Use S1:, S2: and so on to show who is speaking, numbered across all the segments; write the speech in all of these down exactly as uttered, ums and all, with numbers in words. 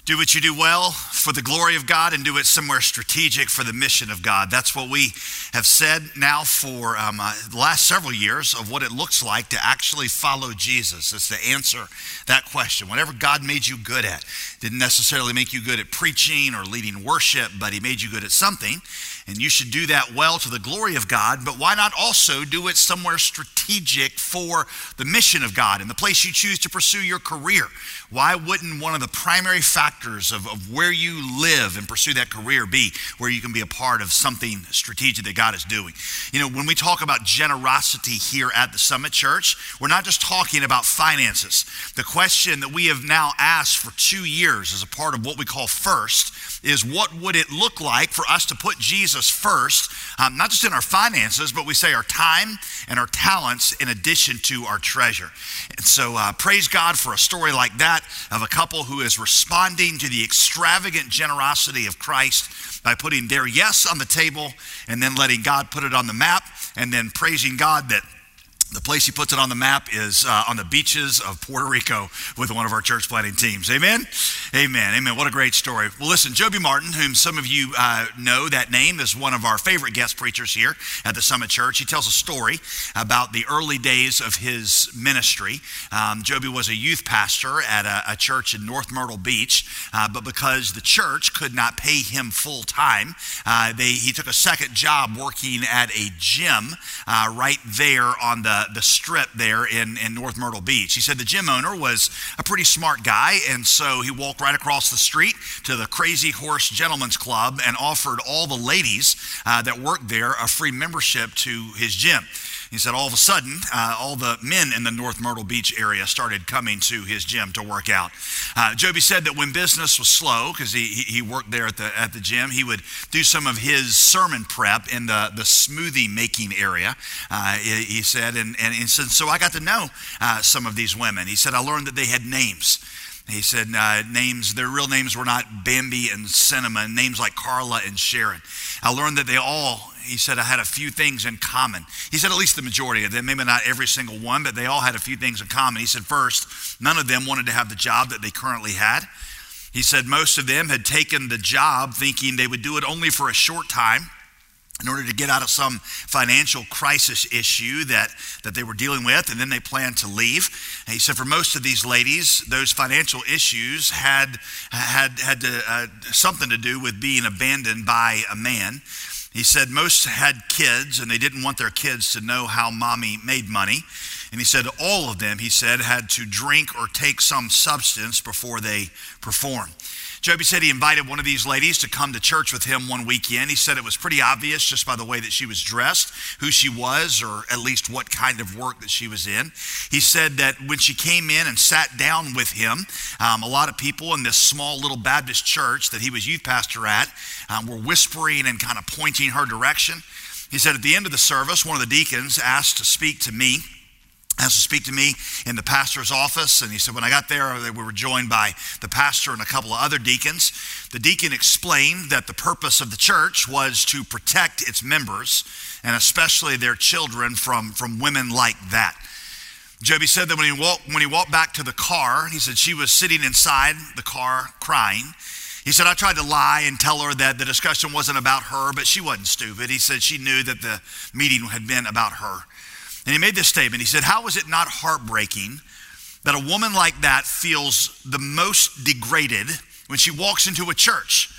S1: Do what you do well for the glory of God and do it somewhere strategic for the mission of God. That's what we have said now for um, uh, the last several years of what it looks like to actually follow Jesus. It's to answer that question. Whatever God made you good at, didn't necessarily make you good at preaching or leading worship, but he made you good at something. And you should do that well to the glory of God, but why not also do it somewhere strategic for the mission of God and the place you choose to pursue your career? Why wouldn't one of the primary factors of, of where you live and pursue that career be where you can be a part of something strategic that God is doing? You know, when we talk about generosity here at the Summit Church, we're not just talking about finances. The question that we have now asked for two years as a part of what we call First is, what would it look like for us to put Jesus first, um, not just in our finances, but we say our time and our talents in addition to our treasure. And so uh, praise God for a story like that of a couple who is responding to the extravagant generosity of Christ by putting their yes on the table and then letting God put it on the map, and then praising God that the place he puts it on the map is uh, on the beaches of Puerto Rico with one of our church planting teams. Amen? Amen. Amen. What a great story. Well, listen, Joby Martin, whom some of you uh, know that name, is one of our favorite guest preachers here at the Summit Church. He tells a story about the early days of his ministry. Um, Joby was a youth pastor at a, a church in North Myrtle Beach, uh, but because the church could not pay him full time, uh, they, he took a second job working at a gym uh, right there on the the strip there in, in North Myrtle Beach. He said the gym owner was a pretty smart guy, and so he walked right across the street to the Crazy Horse Gentlemen's Club and offered all the ladies uh, that worked there a free membership to his gym. He said all of a sudden, uh, all the men in the North Myrtle Beach area started coming to his gym to work out. Uh, Joby said that when business was slow, because he, he he worked there at the at the gym, he would do some of his sermon prep in the, the smoothie making area, uh, he, he said, and, and he said, so I got to know uh, some of these women. He said, I learned that they had names. He said uh, names, their real names were not Bambi and Cinnamon, names like Carla and Sharon. I learned that they all, he said, I had a few things in common. He said at least the majority of them, maybe not every single one, but they all had a few things in common. He said first, none of them wanted to have the job that they currently had. He said most of them had taken the job thinking they would do it only for a short time in order to get out of some financial crisis issue that, that they were dealing with, and then they planned to leave. And he said for most of these ladies, those financial issues had had had to, uh, something to do with being abandoned by a man. He said most had kids, and they didn't want their kids to know how mommy made money. And he said all of them, he said, had to drink or take some substance before they performed. Joby said he invited one of these ladies to come to church with him one weekend. He said it was pretty obvious just by the way that she was dressed, who she was, or at least what kind of work that she was in. He said that when she came in and sat down with him, um, a lot of people in this small little Baptist church that he was youth pastor at um, were whispering and kind of pointing her direction. He said at the end of the service, one of the deacons asked to speak to me. asked to speak to me in the pastor's office. And he said, when I got there, we were joined by the pastor and a couple of other deacons. The deacon explained that the purpose of the church was to protect its members, and especially their children, from, from women like that. Joby said that when he walked, when he walked back to the car, he said she was sitting inside the car crying. He said, I tried to lie and tell her that the discussion wasn't about her, but she wasn't stupid. He said she knew that the meeting had been about her. And he made this statement. He said, how is it not heartbreaking that a woman like that feels the most degraded when she walks into a church,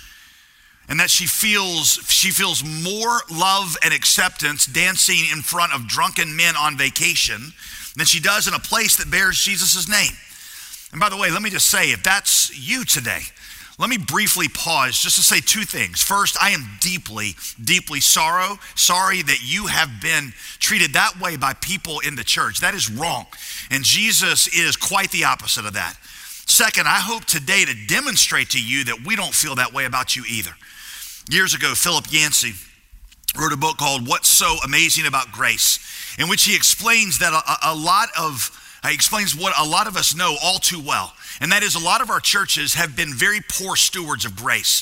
S1: and that she feels she feels more love and acceptance dancing in front of drunken men on vacation than she does in a place that bears Jesus' name? And by the way, let me just say, if that's you today, let me briefly pause just to say two things. First, I am deeply, deeply sorrow, sorry that you have been treated that way by people in the church. That is wrong. And Jesus is quite the opposite of that. Second, I hope today to demonstrate to you that we don't feel that way about you either. Years ago, Philip Yancey wrote a book called What's So Amazing About Grace, in which he explains that a, a lot of He explains what a lot of us know all too well, and that is a lot of our churches have been very poor stewards of grace.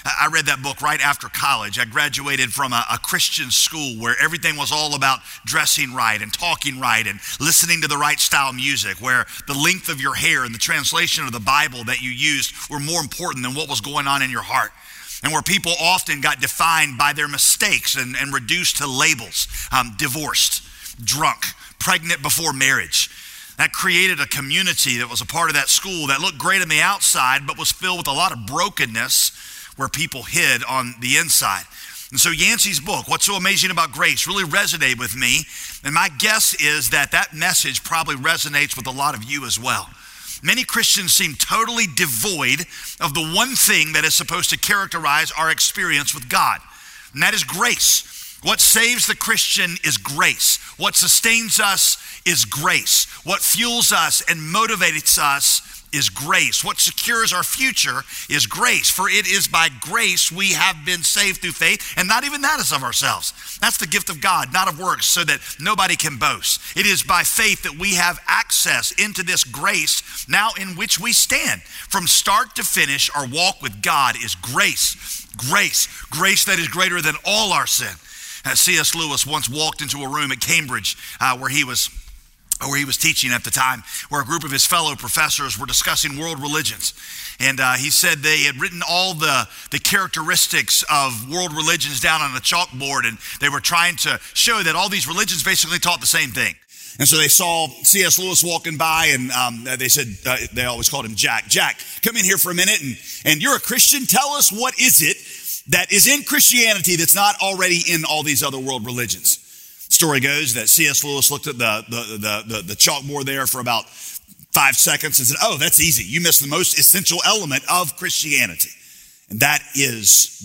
S1: I read that book right after college. I graduated from a, a Christian school where everything was all about dressing right and talking right and listening to the right style music, where the length of your hair and the translation of the Bible that you used were more important than what was going on in your heart. And where people often got defined by their mistakes and, and reduced to labels, um, divorced, drunk, pregnant before marriage. That created a community that was a part of that school that looked great on the outside, but was filled with a lot of brokenness where people hid on the inside. And so Yancey's book, What's So Amazing About Grace, really resonated with me. And my guess is that that message probably resonates with a lot of you as well. Many Christians seem totally devoid of the one thing that is supposed to characterize our experience with God, and that is grace. What saves the Christian is grace. What sustains us is grace. What fuels us and motivates us is grace. What secures our future is grace. For it is by grace we have been saved through faith, and not even that is of ourselves. That's the gift of God, not of works, so that nobody can boast. It is by faith that we have access into this grace now in which we stand. From start to finish, our walk with God is grace. Grace. Grace that is greater than all our sin. Uh, C S Lewis once walked into a room at Cambridge uh, where he was where he was teaching at the time, where a group of his fellow professors were discussing world religions. And uh, he said they had written all the, the characteristics of world religions down on a chalkboard, and they were trying to show that all these religions basically taught the same thing. And so they saw C S Lewis walking by, and um, they said, uh, they always called him Jack. Jack, come in here for a minute, and, and you're a Christian. Tell us, what is it that is in Christianity that's not already in all these other world religions? Story goes that C S Lewis looked at the, the, the, the, the chalkboard there for about five seconds and said, oh, that's easy. You missed the most essential element of Christianity, and that is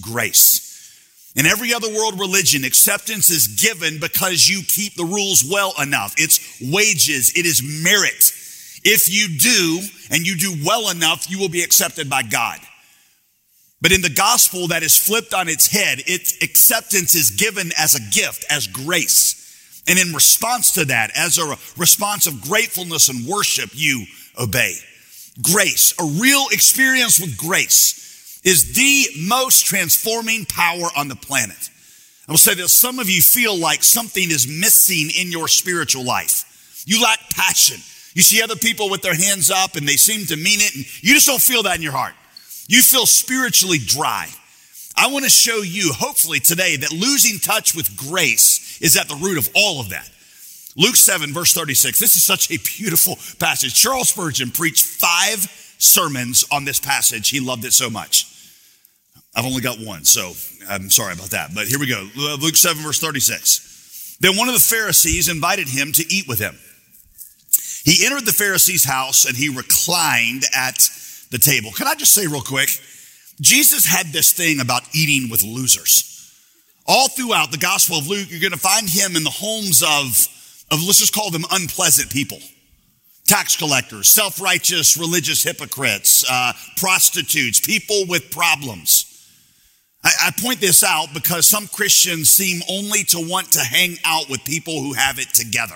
S1: grace. In every other world religion, acceptance is given because you keep the rules well enough. It's wages. It is merit. If you do, and you do well enough, you will be accepted by God. But in the gospel, that is flipped on its head. Its acceptance is given as a gift, as grace. And in response to that, as a response of gratefulness and worship, you obey. Grace, a real experience with grace, is the most transforming power on the planet. I will say that some of you feel like something is missing in your spiritual life. You lack passion. You see other people with their hands up and they seem to mean it, and you just don't feel that in your heart. You feel spiritually dry. I want to show you, hopefully today, that losing touch with grace is at the root of all of that. Luke seven, verse thirty-six. This is such a beautiful passage. Charles Spurgeon preached five sermons on this passage. He loved it so much. I've only got one, so I'm sorry about that. But here we go. Luke seven, verse thirty-six. Then one of the Pharisees invited him to eat with him. He entered the Pharisee's house and he reclined at the table. Can I just say real quick, Jesus had this thing about eating with losers. All throughout the Gospel of Luke, you're going to find him in the homes of, of let's just call them unpleasant people. Tax collectors, self-righteous religious hypocrites, uh, prostitutes, people with problems. I, I point this out because some Christians seem only to want to hang out with people who have it together.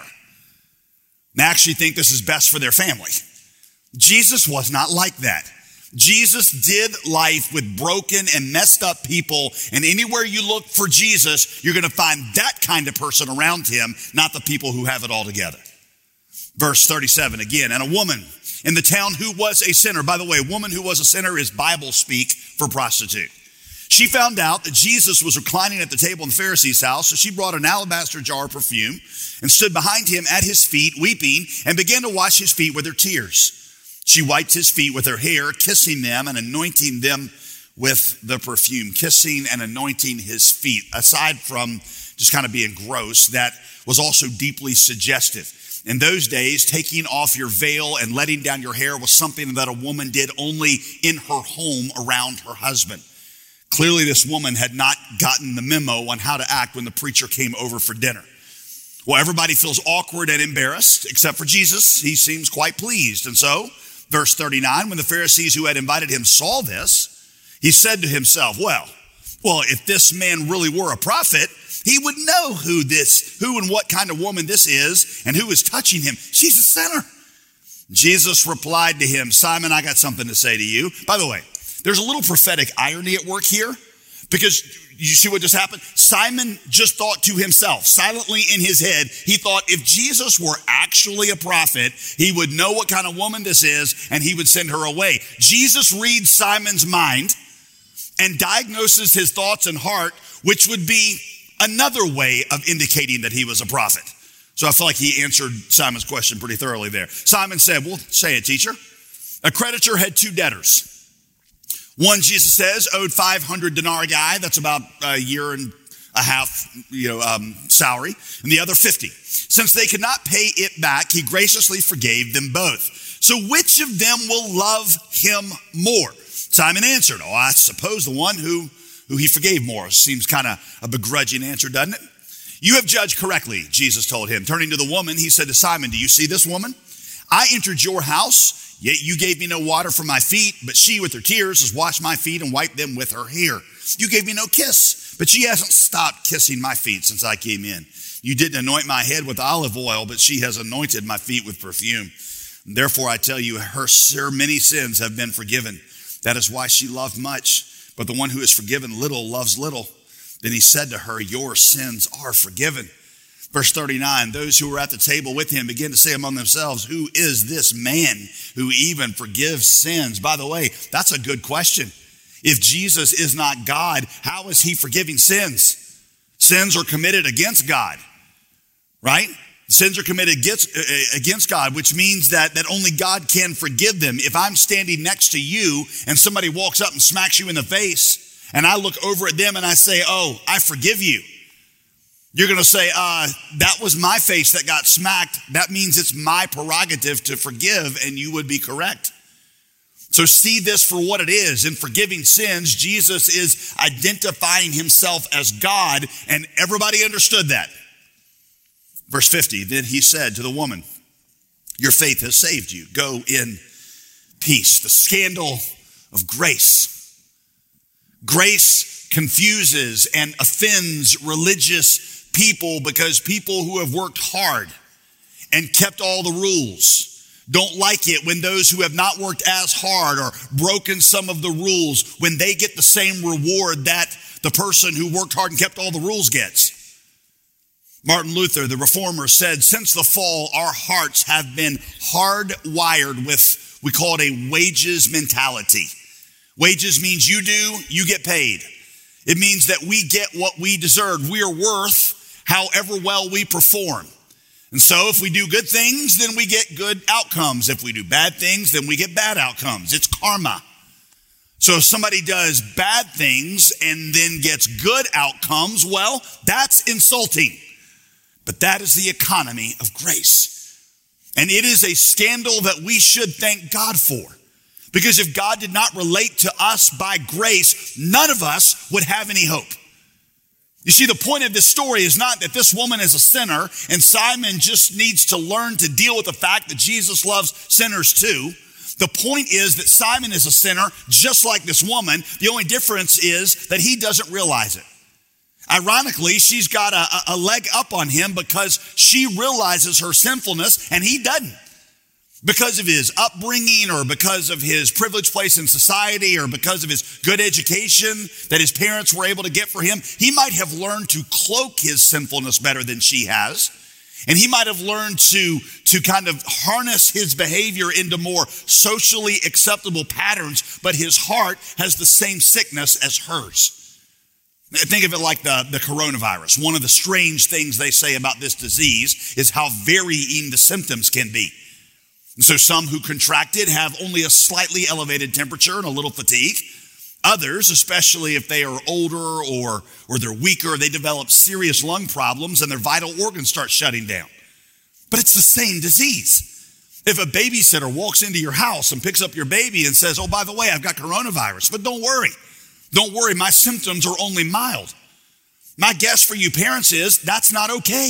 S1: They actually think this is best for their family. Jesus was not like that. Jesus did life with broken and messed up people, and anywhere you look for Jesus, you're going to find that kind of person around him, not the people who have it all together. Verse thirty-seven again, and a woman in the town who was a sinner. By the way, a woman who was a sinner is Bible speak for prostitute. She found out that Jesus was reclining at the table in the Pharisee's house, so she brought an alabaster jar of perfume and stood behind him at his feet, weeping, and began to wash his feet with her tears. She wiped his feet with her hair, kissing them and anointing them with the perfume, kissing and anointing his feet. Aside from just kind of being gross, that was also deeply suggestive. In those days, taking off your veil and letting down your hair was something that a woman did only in her home around her husband. Clearly, this woman had not gotten the memo on how to act when the preacher came over for dinner. Well, everybody feels awkward and embarrassed, except for Jesus. He seems quite pleased. And so, verse thirty-nine, when the Pharisees who had invited him saw this, he said to himself, well, well, if this man really were a prophet, he would know who this, who and what kind of woman this is and who is touching him. She's a sinner. Jesus replied to him, Simon, I got something to say to you. By the way, there's a little prophetic irony at work here, because you see what just happened? Simon just thought to himself, silently in his head, he thought if Jesus were actually a prophet, he would know what kind of woman this is and he would send her away. Jesus reads Simon's mind and diagnoses his thoughts and heart, which would be another way of indicating that he was a prophet. So I feel like he answered Simon's question pretty thoroughly there. Simon said, well, say it, teacher. A creditor had two debtors. One, Jesus says, owed five hundred denarii, that's about a year and a half, you know, um, salary, and the other fifty. Since they could not pay it back, he graciously forgave them both. So which of them will love him more? Simon answered, oh, I suppose the one who, who he forgave more. Seems kind of a begrudging answer, doesn't it? You have judged correctly, Jesus told him. Turning to the woman, he said to Simon, do you see this woman? I entered your house, yet you gave me no water for my feet, but she with her tears has washed my feet and wiped them with her hair. You gave me no kiss, but she hasn't stopped kissing my feet since I came in. You didn't anoint my head with olive oil, but she has anointed my feet with perfume. And therefore I tell you, her, her many sins have been forgiven. That is why she loved much, but the one who is forgiven little loves little. Then he said to her, your sins are forgiven. Verse thirty-nine, those who were at the table with him began to say among themselves, who is this man who even forgives sins? By the way, that's a good question. If Jesus is not God, how is he forgiving sins? Sins are committed against God, right? Sins are committed against, uh, against God, which means that, that only God can forgive them. If I'm standing next to you and somebody walks up and smacks you in the face and I look over at them and I say, oh, I forgive you. You're going to say, uh, that was my face that got smacked. That means it's my prerogative to forgive, and you would be correct. So see this for what it is. In forgiving sins, Jesus is identifying himself as God, and everybody understood that. Verse fifty, then he said to the woman, your faith has saved you. Go in peace. The scandal of grace. Grace confuses and offends religious people because people who have worked hard and kept all the rules don't like it when those who have not worked as hard or broken some of the rules, when they get the same reward that the person who worked hard and kept all the rules gets. Martin Luther, the reformer, said, since the fall, our hearts have been hardwired with, we call it a wages mentality. Wages means you do, you get paid. It means that we get what we deserve. We are worth however well we perform. And so if we do good things, then we get good outcomes. If we do bad things, then we get bad outcomes. It's karma. So if somebody does bad things and then gets good outcomes, well, that's insulting. But that is the economy of grace. And it is a scandal that we should thank God for. Because if God did not relate to us by grace, none of us would have any hope. You see, the point of this story is not that this woman is a sinner and Simon just needs to learn to deal with the fact that Jesus loves sinners too. The point is that Simon is a sinner just like this woman. The only difference is that he doesn't realize it. Ironically, she's got a, a leg up on him because she realizes her sinfulness and he doesn't. Because of his upbringing or because of his privileged place in society or because of his good education that his parents were able to get for him, he might have learned to cloak his sinfulness better than she has. And he might have learned to, to kind of harness his behavior into more socially acceptable patterns, but his heart has the same sickness as hers. Think of it like the, the coronavirus. One of the strange things they say about this disease is how varying the symptoms can be. And so some who contracted have only a slightly elevated temperature and a little fatigue. Others, especially if they are older or, or they're weaker, they develop serious lung problems and their vital organs start shutting down. But it's the same disease. If a babysitter walks into your house and picks up your baby and says, oh, by the way, I've got coronavirus, but don't worry. Don't worry, my symptoms are only mild. My guess for you parents is that's not okay.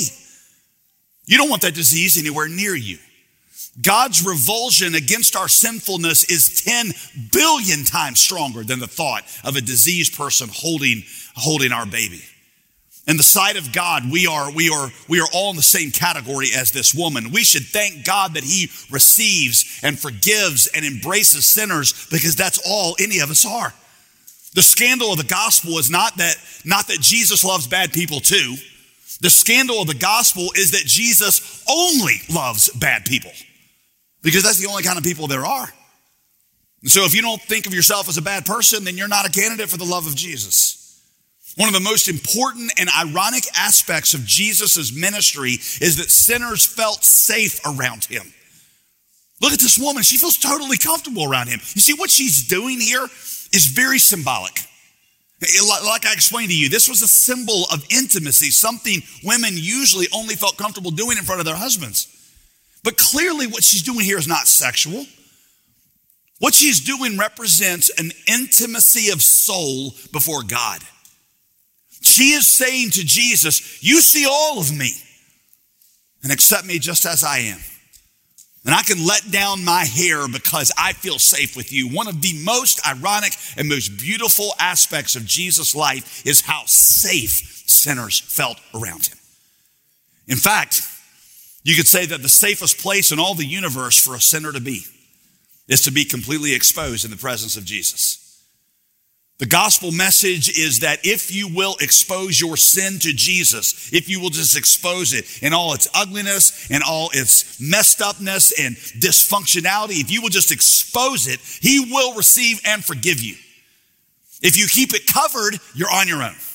S1: You don't want that disease anywhere near you. God's revulsion against our sinfulness is ten billion times stronger than the thought of a diseased person holding, holding our baby. In the sight of God, we are, we are, we are all in the same category as this woman. We should thank God that he receives and forgives and embraces sinners, because that's all any of us are. The scandal of the gospel is not that, not that Jesus loves bad people too. The scandal of the gospel is that Jesus only loves bad people, because that's the only kind of people there are. And so if you don't think of yourself as a bad person, then you're not a candidate for the love of Jesus. One of the most important and ironic aspects of Jesus' ministry is that sinners felt safe around him. Look at this woman. She feels totally comfortable around him. You see, what she's doing here is very symbolic. Like I explained to you, this was a symbol of intimacy, something women usually only felt comfortable doing in front of their husbands. But clearly what she's doing here is not sexual. What she's doing represents an intimacy of soul before God. She is saying to Jesus, you see all of me and accept me just as I am. And I can let down my hair because I feel safe with you. One of the most ironic and most beautiful aspects of Jesus' life is how safe sinners felt around him. In fact, you could say that the safest place in all the universe for a sinner to be is to be completely exposed in the presence of Jesus. The gospel message is that if you will expose your sin to Jesus, if you will just expose it in all its ugliness and all its messed upness and dysfunctionality, if you will just expose it, he will receive and forgive you. If you keep it covered, you're on your own.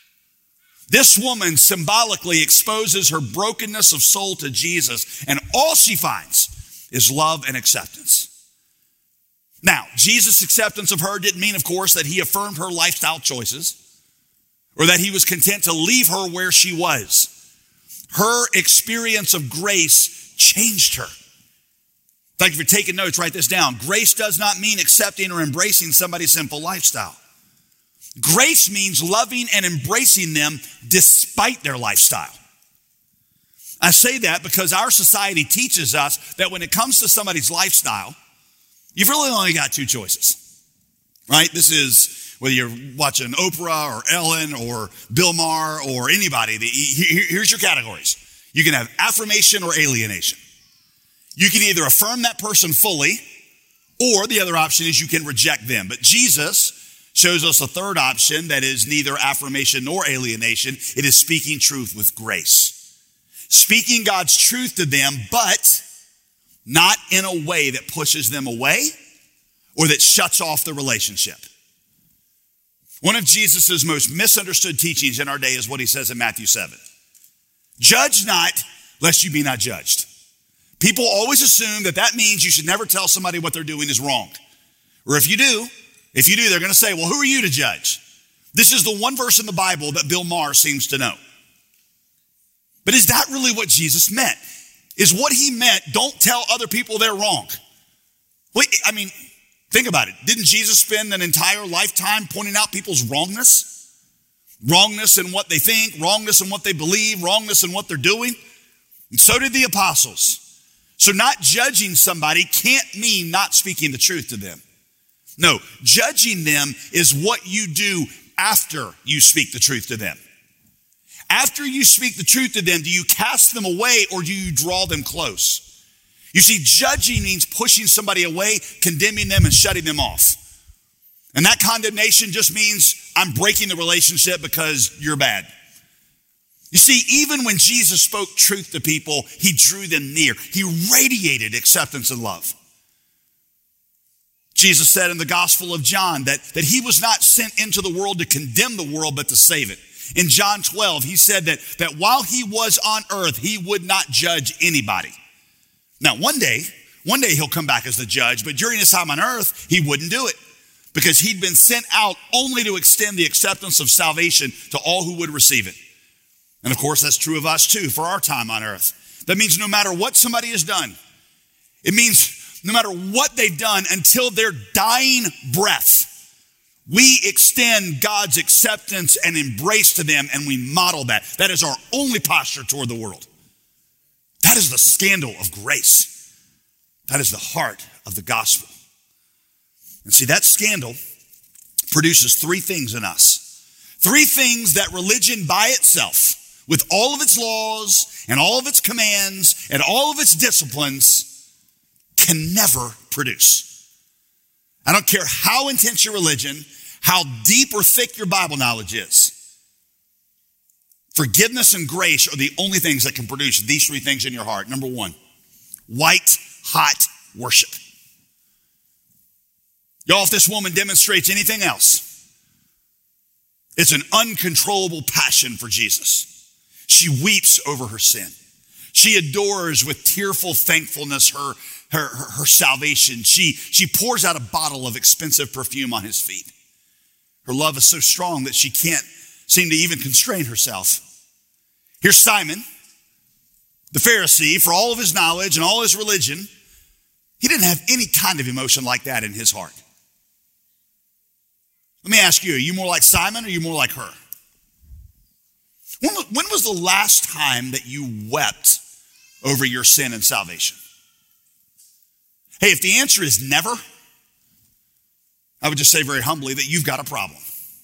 S1: This woman symbolically exposes her brokenness of soul to Jesus, and all she finds is love and acceptance. Now, Jesus' acceptance of her didn't mean, of course, that he affirmed her lifestyle choices or that he was content to leave her where she was. Her experience of grace changed her. In fact, if you're taking notes, write this down. Grace does not mean accepting or embracing somebody's sinful lifestyle. Grace means loving and embracing them despite their lifestyle. I say that because our society teaches us that when it comes to somebody's lifestyle, you've really only got two choices, right? This is whether you're watching Oprah or Ellen or Bill Maher or anybody. Here's your categories. You can have affirmation or alienation. You can either affirm that person fully, or the other option is you can reject them. But Jesus shows us a third option that is neither affirmation nor alienation. It is speaking truth with grace. Speaking God's truth to them, but not in a way that pushes them away or that shuts off the relationship. One of Jesus' most misunderstood teachings in our day is what he says in Matthew seven. Judge not, lest you be not judged. People always assume that that means you should never tell somebody what they're doing is wrong. Or if you do, if you do, they're going to say, well, who are you to judge? This is the one verse in the Bible that Bill Maher seems to know. But is that really what Jesus meant? Is what he meant, don't tell other people they're wrong? Wait, I mean, think about it. Didn't Jesus spend an entire lifetime pointing out people's wrongness? Wrongness in what they think, wrongness in what they believe, wrongness in what they're doing. And so did the apostles. So not judging somebody can't mean not speaking the truth to them. No, judging them is what you do after you speak the truth to them. After you speak the truth to them, do you cast them away or do you draw them close? You see, judging means pushing somebody away, condemning them and shutting them off. And that condemnation just means I'm breaking the relationship because you're bad. You see, even when Jesus spoke truth to people, he drew them near. He radiated acceptance and love. Jesus said in the Gospel of John that, that he was not sent into the world to condemn the world, but to save it. In John twelve, he said that, that while he was on earth, he would not judge anybody. Now, one day, one day he'll come back as the judge, but during his time on earth, he wouldn't do it because he'd been sent out only to extend the acceptance of salvation to all who would receive it. And of course, that's true of us too for our time on earth. That means no matter what somebody has done, it means no matter what they've done until their dying breath, we extend God's acceptance and embrace to them, and we model that. That is our only posture toward the world. That is the scandal of grace. That is the heart of the gospel. And see, that scandal produces three things in us. Three things that religion by itself, with all of its laws and all of its commands and all of its disciplines, can never produce. I don't care how intense your religion, how deep or thick your Bible knowledge is. Forgiveness and grace are the only things that can produce these three things in your heart. Number one, white hot worship. Y'all, if this woman demonstrates anything else, it's an uncontrollable passion for Jesus. She weeps over her sin. She adores with tearful thankfulness her, her, her, her salvation. She, she pours out a bottle of expensive perfume on his feet. Her love is so strong that she can't seem to even constrain herself. Here's Simon, the Pharisee, for all of his knowledge and all his religion, he didn't have any kind of emotion like that in his heart. Let me ask you, are you more like Simon or are you more like her? When, when was the last time that you wept over your sin and salvation? Hey, if the answer is never, I would just say very humbly that you've got a problem.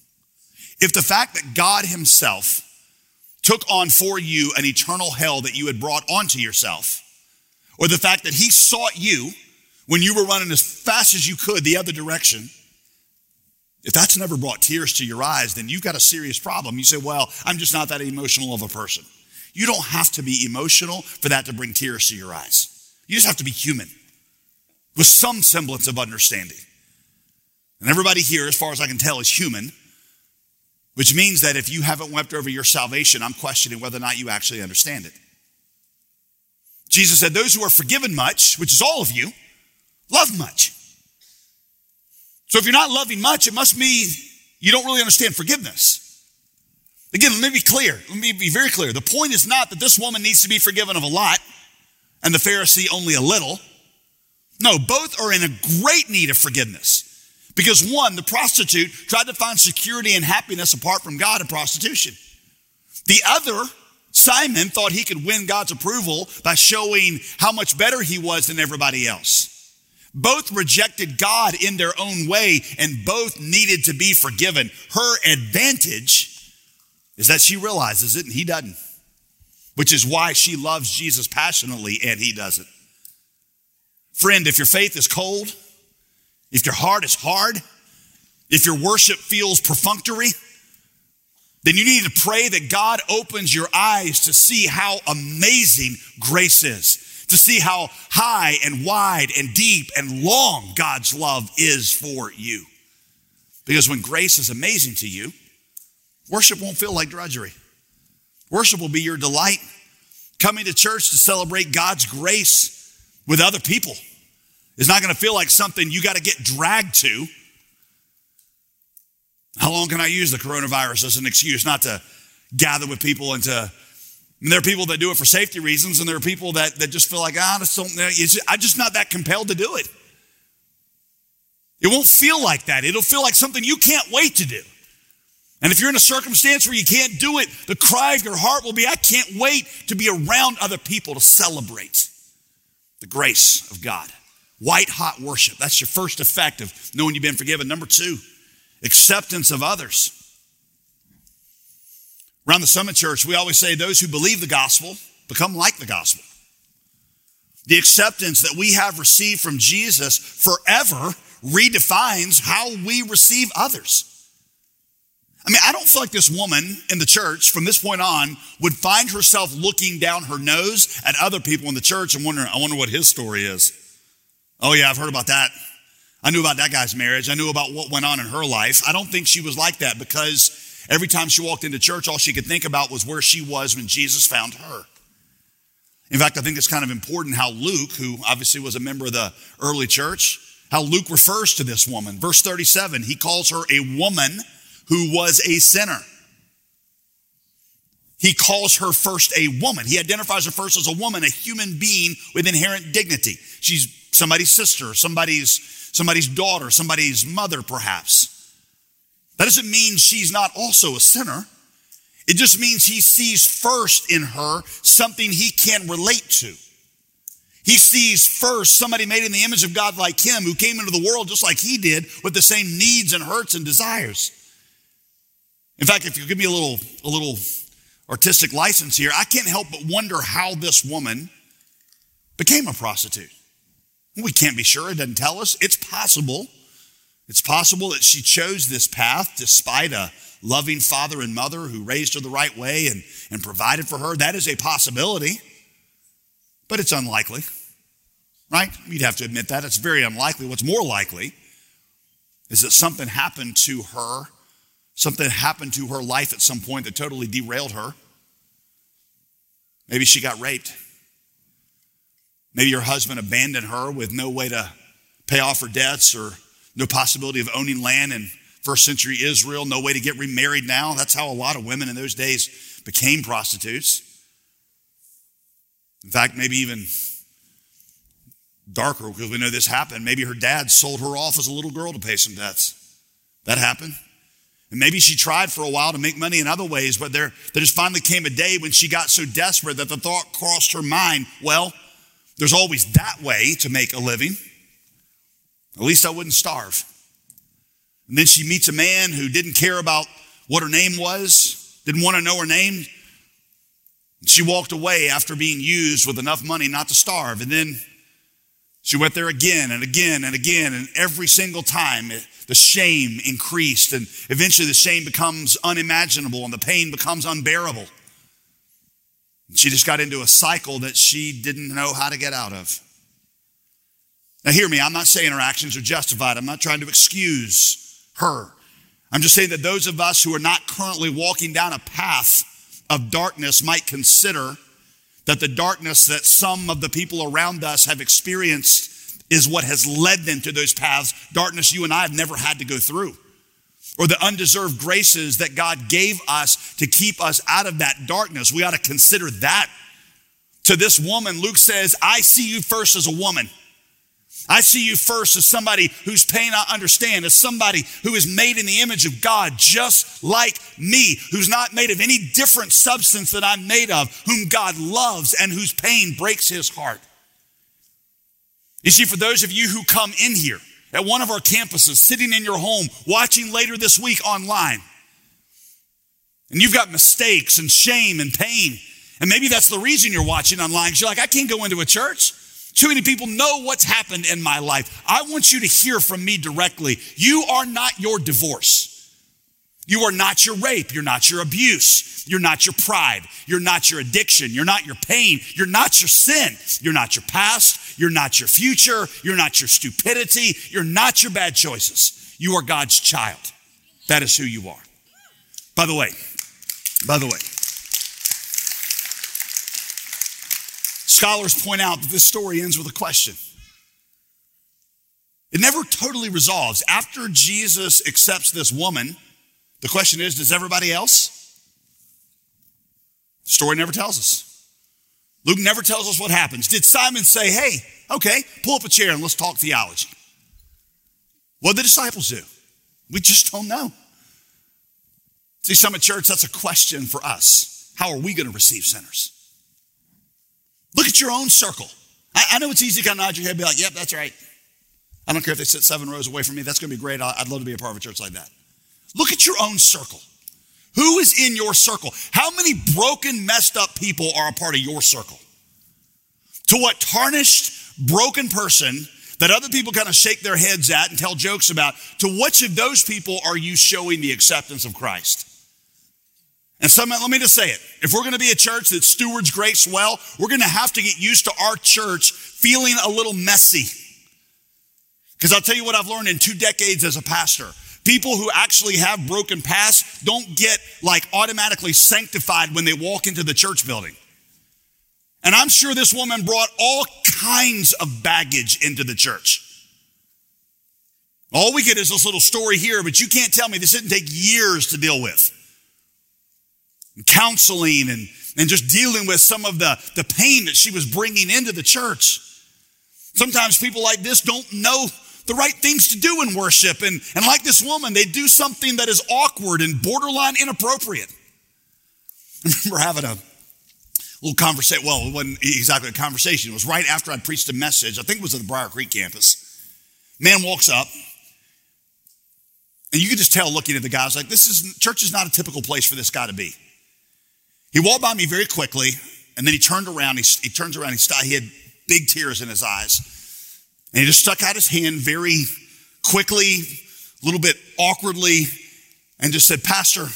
S1: If the fact that God himself took on for you an eternal hell that you had brought onto yourself, or the fact that he sought you when you were running as fast as you could the other direction, if that's never brought tears to your eyes, then you've got a serious problem. You say, well, I'm just not that emotional of a person. You don't have to be emotional for that to bring tears to your eyes. You just have to be human with some semblance of understanding. And everybody here, as far as I can tell, is human, which means that if you haven't wept over your salvation, I'm questioning whether or not you actually understand it. Jesus said, those who are forgiven much, which is all of you, love much. So if you're not loving much, it must mean you don't really understand forgiveness. Again, let me be clear. Let me be very clear. The point is not that this woman needs to be forgiven of a lot and the Pharisee only a little. No, both are in a great need of forgiveness. Because one, the prostitute tried to find security and happiness apart from God in prostitution. The other, Simon, thought he could win God's approval by showing how much better he was than everybody else. Both rejected God in their own way and both needed to be forgiven. Her advantage is that she realizes it and he doesn't, which is why she loves Jesus passionately and he doesn't. Friend, if your faith is cold, if your heart is hard, if your worship feels perfunctory, then you need to pray that God opens your eyes to see how amazing grace is, to see how high and wide and deep and long God's love is for you. Because when grace is amazing to you, worship won't feel like drudgery. Worship will be your delight. Coming to church to celebrate God's grace with other people is not going to feel like something you got to get dragged to. How long can I use the coronavirus as an excuse not to gather with people and to, I mean, there are people that do it for safety reasons and there are people that, that just feel like, ah, just don't, I'm just not that compelled to do it. It won't feel like that. It'll feel like something you can't wait to do. And if you're in a circumstance where you can't do it, the cry of your heart will be, I can't wait to be around other people to celebrate the grace of God. White hot worship. That's your first effect of knowing you've been forgiven. Number two, acceptance of others. Around the Summit Church, we always say those who believe the gospel become like the gospel. The acceptance that we have received from Jesus forever redefines how we receive others. I mean, I don't feel like this woman in the church from this point on would find herself looking down her nose at other people in the church and wondering, I wonder what his story is. Oh yeah, I've heard about that. I knew about that guy's marriage. I knew about what went on in her life. I don't think she was like that because every time she walked into church, all she could think about was where she was when Jesus found her. In fact, I think it's kind of important how Luke, who obviously was a member of the early church, how Luke refers to this woman. Verse thirty-seven, he calls her a woman who was a sinner. He calls her first a woman. He identifies her first as a woman, a human being with inherent dignity. She's somebody's sister, somebody's, somebody's daughter, somebody's mother, perhaps. That doesn't mean she's not also a sinner. It just means he sees first in her something he can relate to. He sees first somebody made in the image of God like him, who came into the world just like he did with the same needs and hurts and desires. In fact, if you give me a little, a little artistic license here, I can't help but wonder how this woman became a prostitute. We can't be sure. It doesn't tell us. It's possible. It's possible that she chose this path despite a loving father and mother who raised her the right way and, and provided for her. That is a possibility, but it's unlikely, right? You'd have to admit that. It's very unlikely. What's more likely is that something happened to her, something happened to her life at some point that totally derailed her. Maybe she got raped. Maybe her husband abandoned her with no way to pay off her debts or no possibility of owning land in first century Israel, no way to get remarried now. That's how a lot of women in those days became prostitutes. In fact, maybe even darker, because we know this happened. Maybe her dad sold her off as a little girl to pay some debts. That happened. And maybe she tried for a while to make money in other ways, but there, there just finally came a day when she got so desperate that the thought crossed her mind, well, there's always that way to make a living. At least I wouldn't starve. And then she meets a man who didn't care about what her name was, didn't want to know her name. She walked away after being used with enough money not to starve. And then she went there again and again and again. And every single time, the shame increased. And eventually the shame becomes unimaginable and the pain becomes unbearable. And she just got into a cycle that she didn't know how to get out of. Now hear me, I'm not saying her actions are justified. I'm not trying to excuse her. I'm just saying that those of us who are not currently walking down a path of darkness might consider that the darkness that some of the people around us have experienced is what has led them to those paths, darkness you and I have never had to go through, or the undeserved graces that God gave us to keep us out of that darkness. We ought to consider that. To this woman, Luke says, I see you first as a woman. I see you first as somebody whose pain I understand, as somebody who is made in the image of God, just like me, who's not made of any different substance that I'm made of, whom God loves and whose pain breaks his heart. You see, for those of you who come in here at one of our campuses, sitting in your home, watching later this week online, and you've got mistakes and shame and pain, and maybe that's the reason you're watching online, because you're like, I can't go into a church. Too many people know what's happened in my life. I want you to hear from me directly. You are not your divorce. You are not your rape. You're not your abuse. You're not your pride. You're not your addiction. You're not your pain. You're not your sin. You're not your past. You're not your future. You're not your stupidity. You're not your bad choices. You are God's child. That is who you are. By the way, by the way, scholars point out that this story ends with a question. It never totally resolves. After Jesus accepts this woman, the question is, does everybody else? The story never tells us. Luke never tells us what happens. Did Simon say, hey, okay, pull up a chair and let's talk theology? What did the disciples do? We just don't know. See, Summit Church, that's a question for us. How are we going to receive sinners? Look at your own circle. I, I know it's easy to kind of nod your head and be like, yep, that's right. I don't care if they sit seven rows away from me. That's going to be great. I'd love to be a part of a church like that. Look at your own circle. Who is in your circle? How many broken, messed up people are a part of your circle? To what tarnished, broken person that other people kind of shake their heads at and tell jokes about, to which of those people are you showing the acceptance of Christ? And some, let me just say it. If we're going to be a church that stewards grace well, we're going to have to get used to our church feeling a little messy. Because I'll tell you what I've learned in two decades as a pastor. People who actually have broken pasts don't get like automatically sanctified when they walk into the church building. And I'm sure this woman brought all kinds of baggage into the church. All we get is this little story here, but you can't tell me this didn't take years to deal with. Counseling and, and just dealing with some of the, the pain that she was bringing into the church. Sometimes people like this don't know the right things to do in worship. And, and like this woman, they do something that is awkward and borderline inappropriate. I remember having a little conversation. Well, it wasn't exactly a conversation. It was right after I'd preached a message. I think it was at the Briar Creek campus. Man walks up. And you could just tell looking at the guy, I was like, this is, church is not a typical place for this guy to be. He walked by me very quickly, and then he turned around, he, he turns around, he, stopped, he had big tears in his eyes. And he just stuck out his hand very quickly, a little bit awkwardly, and just said, Pastor,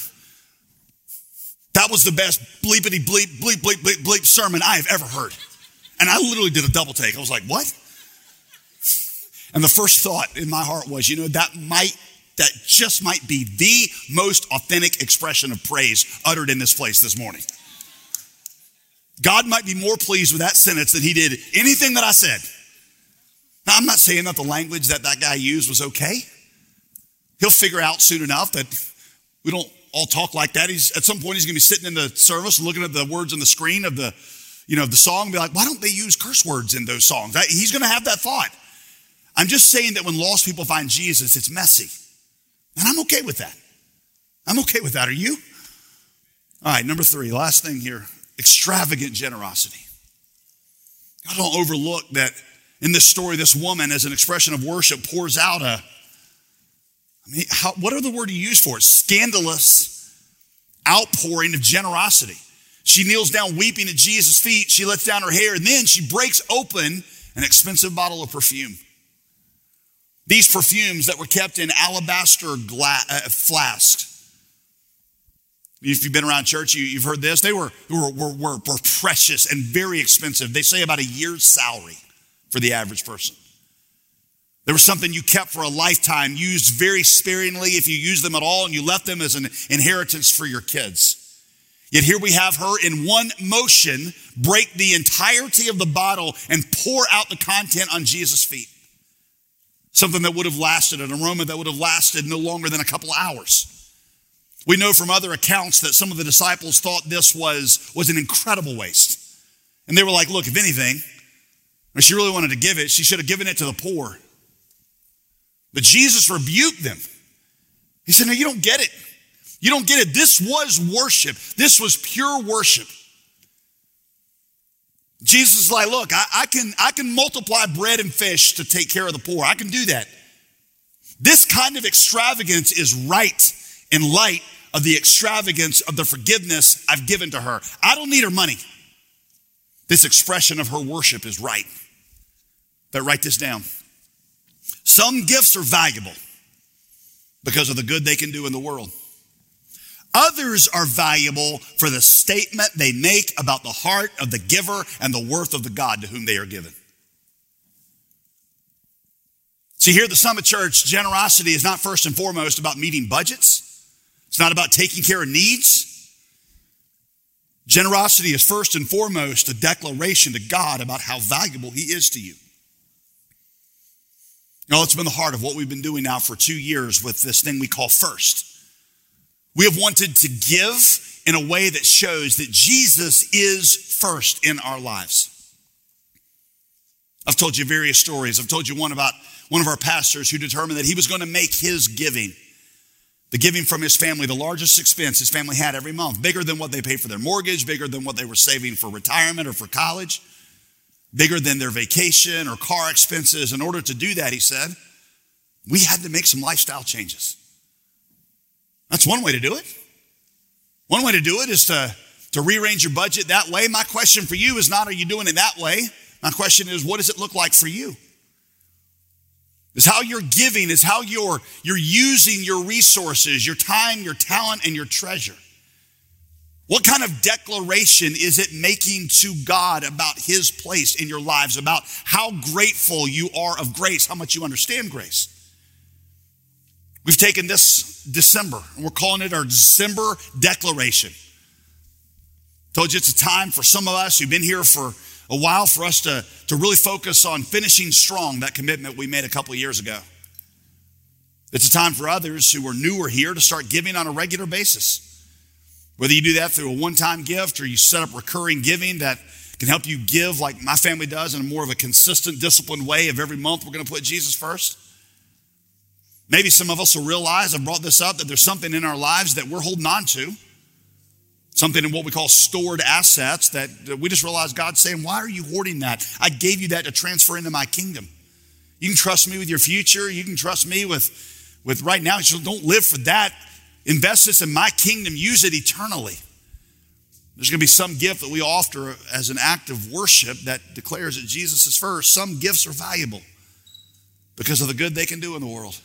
S1: that was the best bleepity bleep, bleep, bleep, bleep, bleep sermon I have ever heard. And I literally did a double take. I was like, what? And the first thought in my heart was, you know, that might, that just might be the most authentic expression of praise uttered in this place this morning. God might be more pleased with that sentence than he did anything that I said. Now, I'm not saying that the language that that guy used was okay. He'll figure out soon enough that we don't all talk like that. He's at some point he's going to be sitting in the service looking at the words on the screen of the, you know, the song and be like, why don't they use curse words in those songs? He's going to have that thought. I'm just saying that when lost people find Jesus, it's messy. And I'm okay with that. I'm okay with that. Are you? All right, number three, last thing here, extravagant generosity. God, don't overlook that in this story, this woman, as an expression of worship, pours out a, I mean, how, what are the word you use for it? Scandalous outpouring of generosity. She kneels down weeping at Jesus' feet. She lets down her hair, and then she breaks open an expensive bottle of perfume. These perfumes that were kept in alabaster gla- uh, flasks. If you've been around church, you, you've heard this. They were, were, were, were, were precious and very expensive. They say about a year's salary for the average person. There was something you kept for a lifetime, used very sparingly if you used them at all, and you left them as an inheritance for your kids. Yet here we have her in one motion break the entirety of the bottle and pour out the content on Jesus' feet. Something that would have lasted, an aroma that would have lasted no longer than a couple of hours. We know from other accounts that some of the disciples thought this was, was an incredible waste. And they were like, look, if anything, if she really wanted to give it, she should have given it to the poor. But Jesus rebuked them. He said, no, you don't get it. You don't get it. This was worship. This was pure worship. Jesus is like, look, I, I can I can multiply bread and fish to take care of the poor. I can do that. This kind of extravagance is right in light of the extravagance of the forgiveness I've given to her. I don't need her money. This expression of her worship is right. But write this down. Some gifts are valuable because of the good they can do in the world. Others are valuable for the statement they make about the heart of the giver and the worth of the God to whom they are given. See, here at the Summit Church, generosity is not first and foremost about meeting budgets. It's not about taking care of needs. Generosity is first and foremost a declaration to God about how valuable he is to you. Now, it's been the heart of what we've been doing now for two years with this thing we call First. We have wanted to give in a way that shows that Jesus is first in our lives. I've told you various stories. I've told you one about one of our pastors who determined that he was going to make his giving, the giving from his family, the largest expense his family had every month, bigger than what they paid for their mortgage, bigger than what they were saving for retirement or for college, bigger than their vacation or car expenses. In order to do that, he said, we had to make some lifestyle changes. That's one way to do it. One way to do it is to, to rearrange your budget that way. My question for you is not, are you doing it that way? My question is, what does it look like for you? Is how you're giving, is how you're, you're using your resources, your time, your talent, and your treasure. What kind of declaration is it making to God about his place in your lives, about how grateful you are of grace, how much you understand grace? We've taken this December and we're calling it our December declaration. Told you it's a time for some of us who've been here for a while for us to, to really focus on finishing strong that commitment we made a couple of years ago. It's a time for others who are newer here to start giving on a regular basis. Whether you do that through a one-time gift or you set up recurring giving that can help you give like my family does in a more of a consistent, disciplined way of every month we're going to put Jesus first. Maybe some of us will realize, I've brought this up, that there's something in our lives that we're holding on to. Something in what we call stored assets that we just realize God's saying, why are you hoarding that? I gave you that to transfer into my kingdom. You can trust me with your future. You can trust me with, with right now. So don't live for that. Invest this in my kingdom. Use it eternally. There's going to be some gift that we offer as an act of worship that declares that Jesus is first. Some gifts are valuable because of the good they can do in the world.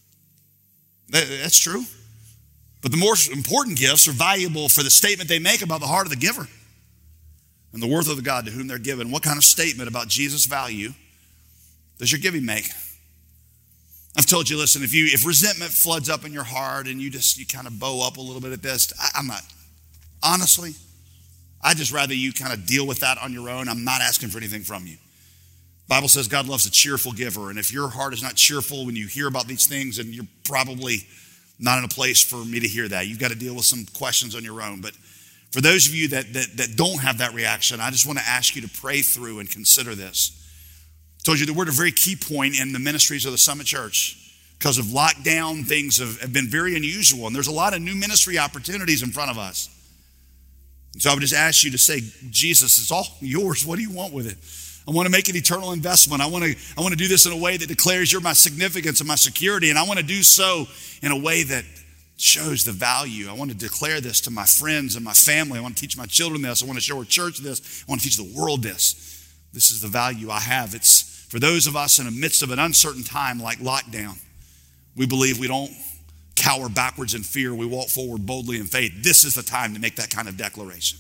S1: That's true. But the more important gifts are valuable for the statement they make about the heart of the giver and the worth of the God to whom they're given. What kind of statement about Jesus' value does your giving make? I've told you, listen, if you if resentment floods up in your heart and you just you kind of bow up a little bit at this, I, I'm not, honestly, I'd just rather you kind of deal with that on your own. I'm not asking for anything from you. The Bible says God loves a cheerful giver. And if your heart is not cheerful when you hear about these things, then you're probably not in a place for me to hear that. You've got to deal with some questions on your own. But for those of you that, that, that don't have that reaction, I just want to ask you to pray through and consider this. I told you that we're at a very key point in the ministries of the Summit Church. Because of lockdown, things have, have been very unusual. And there's a lot of new ministry opportunities in front of us. And so I would just ask you to say, Jesus, it's all yours. What do you want with it? I want to make an eternal investment. I want to, I want to do this in a way that declares you're my significance and my security. And I want to do so in a way that shows the value. I want to declare this to my friends and my family. I want to teach my children this. I want to show our church this. I want to teach the world this. This is the value I have. It's for those of us in the midst of an uncertain time like lockdown. We believe we don't cower backwards in fear. We walk forward boldly in faith. This is the time to make that kind of declaration.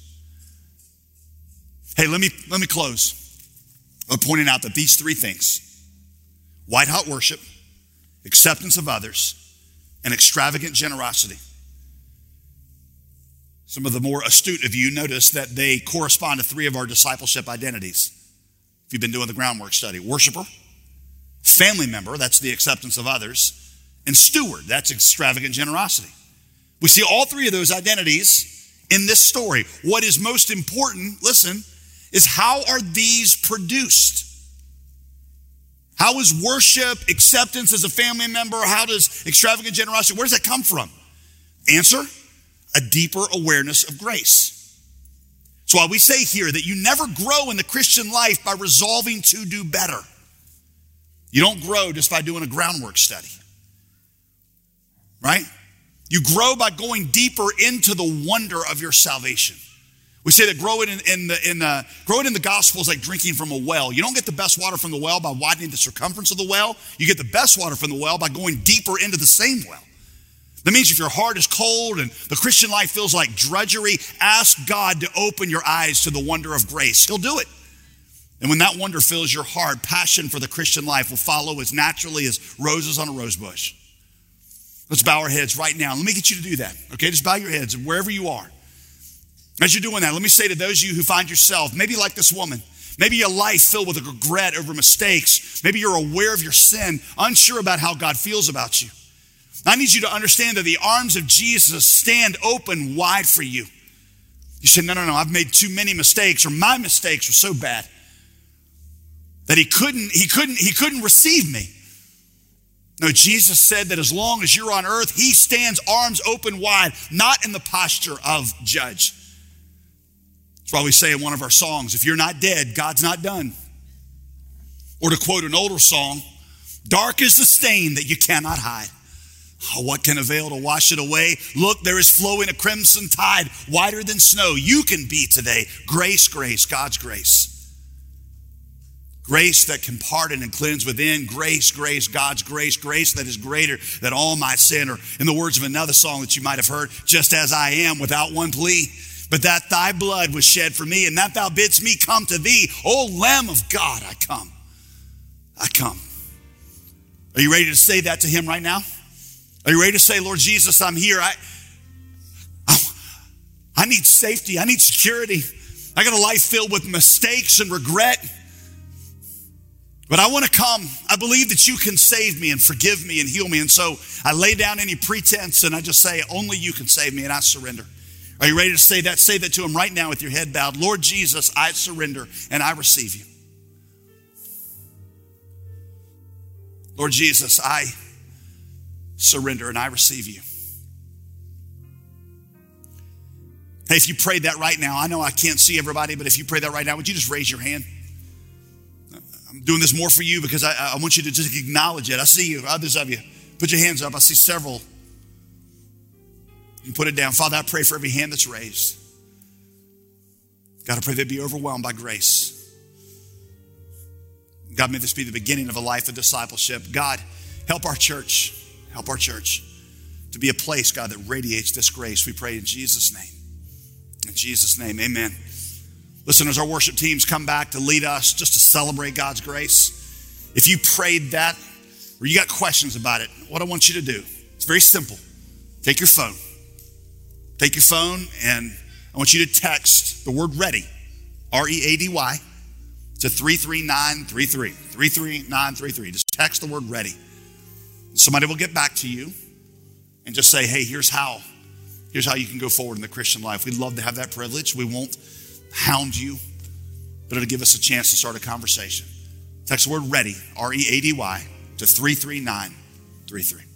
S1: Hey, let me, let me close by pointing out that these three things, white hot worship, acceptance of others, and extravagant generosity. Some of the more astute of you notice that they correspond to three of our discipleship identities. If you've been doing the groundwork study, worshiper, family member, that's the acceptance of others, and steward, that's extravagant generosity. We see all three of those identities in this story. What is most important, listen, is how are these produced? How is worship, acceptance as a family member, how does extravagant generosity, where does that come from? Answer, a deeper awareness of grace. That's why we say here that you never grow in the Christian life by resolving to do better. You don't grow just by doing a groundwork study. Right? You grow by going deeper into the wonder of your salvation. We say that growing in, in the in the growing in the gospel is like drinking from a well. You don't get the best water from the well by widening the circumference of the well. You get the best water from the well by going deeper into the same well. That means if your heart is cold and the Christian life feels like drudgery, ask God to open your eyes to the wonder of grace. He'll do it. And when that wonder fills your heart, passion for the Christian life will follow as naturally as roses on a rose bush. Let's bow our heads right now. Let me get you to do that. Okay, just bow your heads wherever you are. As you're doing that, let me say to those of you who find yourself, maybe like this woman, maybe your life filled with regret over mistakes. Maybe you're aware of your sin, unsure about how God feels about you. I need you to understand that the arms of Jesus stand open wide for you. You say, no, no, no, I've made too many mistakes, or my mistakes were so bad that he couldn't, he couldn't, he couldn't receive me. No, Jesus said that as long as you're on earth, he stands arms open wide, not in the posture of judge. That's why we say in one of our songs, if you're not dead, God's not done. Or to quote an older song, dark is the stain that you cannot hide. Oh, what can avail to wash it away? Look, there is flowing a crimson tide, whiter than snow. You can be today. Grace, grace, God's grace. Grace that can pardon and cleanse within. Grace, grace, God's grace. Grace that is greater than all my sin. Or in the words of another song that you might have heard, just as I am without one plea. But that thy blood was shed for me, and that thou bidst me come to thee. O Lamb of God, I come. I come. Are you ready to say that to him right now? Are you ready to say, Lord Jesus, I'm here. I, I, I need safety. I need security. I got a life filled with mistakes and regret. But I want to come. I believe that you can save me and forgive me and heal me. And so I lay down any pretense and I just say, only you can save me, and I surrender. Are you ready to say that? Say that to him right now with your head bowed. Lord Jesus, I surrender and I receive you. Lord Jesus, I surrender and I receive you. Hey, if you prayed that right now, I know I can't see everybody, but if you pray that right now, would you just raise your hand? I'm doing this more for you because I, I want you to just acknowledge it. I see you, others of you Put your hands up. I see several. You put it down. Father, I pray for every hand that's raised. God, I pray they'd be overwhelmed by grace. God, may this be the beginning of a life of discipleship. God, help our church. Help our church to be a place, God, that radiates this grace. We pray in Jesus' name. In Jesus' name, amen. Listen, as our worship teams come back to lead us, just to celebrate God's grace, if you prayed that or you got questions about it, what I want you to do, it's very simple. Take your phone. Take your phone and I want you to text the word ready, R E A D Y, to three three nine three three, three three nine three three. Just text the word ready. Somebody will get back to you and just say, hey, here's how, here's how you can go forward in the Christian life. We'd love to have that privilege. We won't hound you, but it'll give us a chance to start a conversation. Text the word ready, R E A D Y, to three three nine three three.